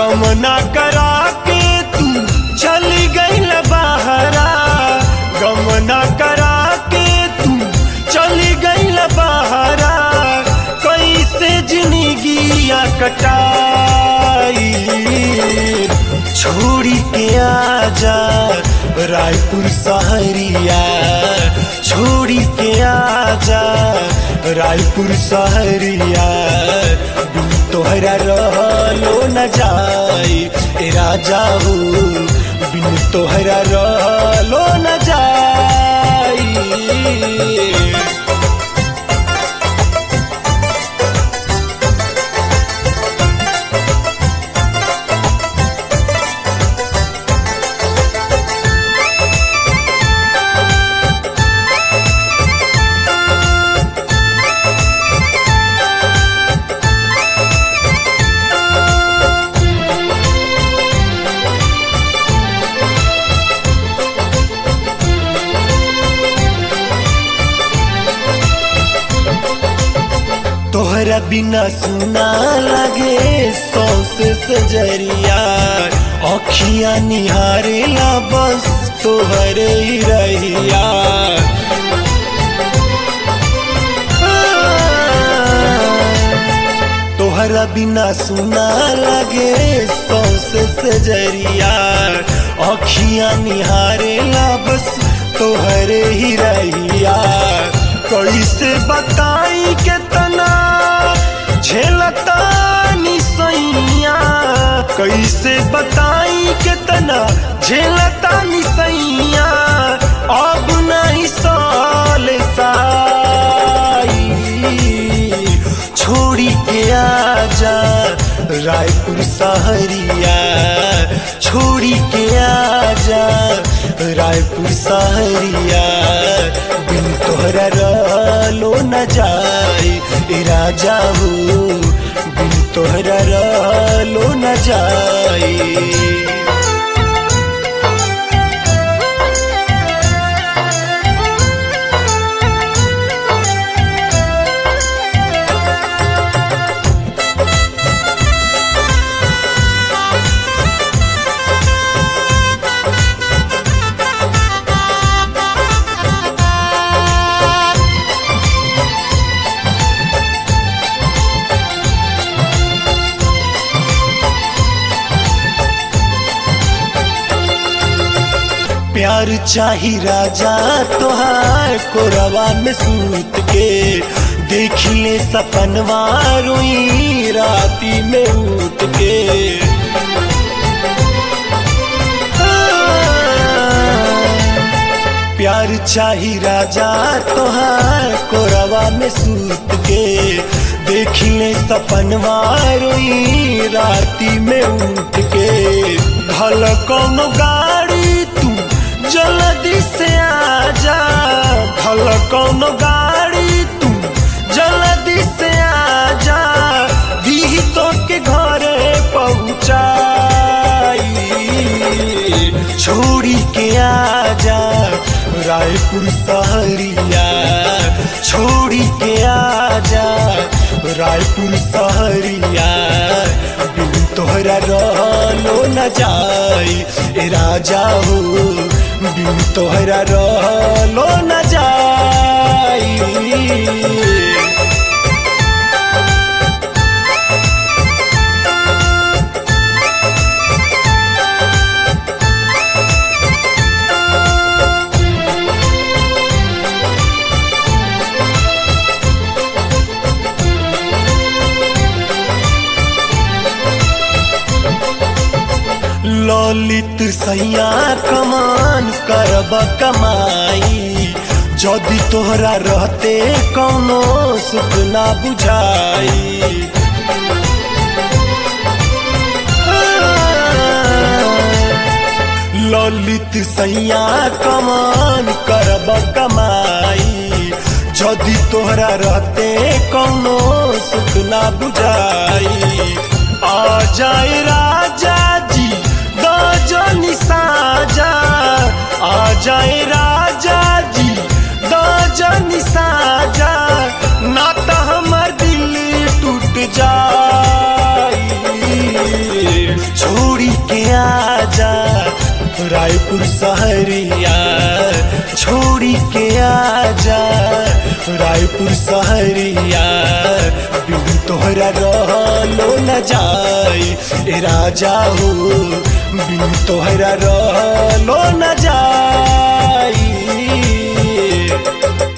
गमना करा के तू चली गईल बहरा, गमना करा के तू चली गईल बहरा, कैसे जिंदगिया कटाई। छोड़ी के आजा रायपुर सहरिया, छोड़ी के आजा रायपुर सहरिया, बिन तोहरा रहलो न जाई ए राजा हो, बिन तोहरा रहलो न जाई। तोहरा बिना सुना लगे सौसे सजरिया, अखियां निहारेला बस तोहरे ही रहिया। तोहरा बिना सुना लगे सौसे सजरिया, अखियां निहारेला बस तोहरे ही रहिया। कैसे बताई के तना झेलता निसैया, कैसे बताई के तना झेलता निसैया, अब नहीं साले साई। छोड़ी के आजा रायपुर सहरिया, छोड़ी के आजा रायपुर सहरिया, बिन तोहरा रहलो न जाई ए राजा हो, बिन तोहरा रहलो न जाई। प्यार चाही राजा तोहार कोरवा में सूत के, देखिए सपनवा रोई राती में उठ के। प्यार चाही राजा तोहार कोरवा में सूत के, देखिए सपनवा रोई राती में उठ के। भल कौनो गाड़ी तू जल्दी से आजा, भल कौनो गाड़ी तू जल्दी से आजा, दी तो के घरे पहुँचाई। छोड़ी के आजा रायपुर सहरिया, छोड़ी के आजा रायपुर सहरिया, बिन तोहरा रहलो न जाई ए राजा हो, बिन तोहरा रहलो न जाई। ललित सैया कमान करब कमाई, जदि तोहरा रहते कौनो सुख ना बुझाई। ललित सैया कमान करब कमाई, जदि तोहरा रहते कौनो सुख ना बुझाई। आ जाए राजा जी दजनी साजा, आ जाए राजा जी दजनी साजा, ना तो हमर दिल टूट जाई। रायपुर सहरिया छोड़ी के आजा, रायपुर सहरिया बिन तोहरा रहलो न जाई, ए राजा हो बिन तोहरा रहलो न जाई।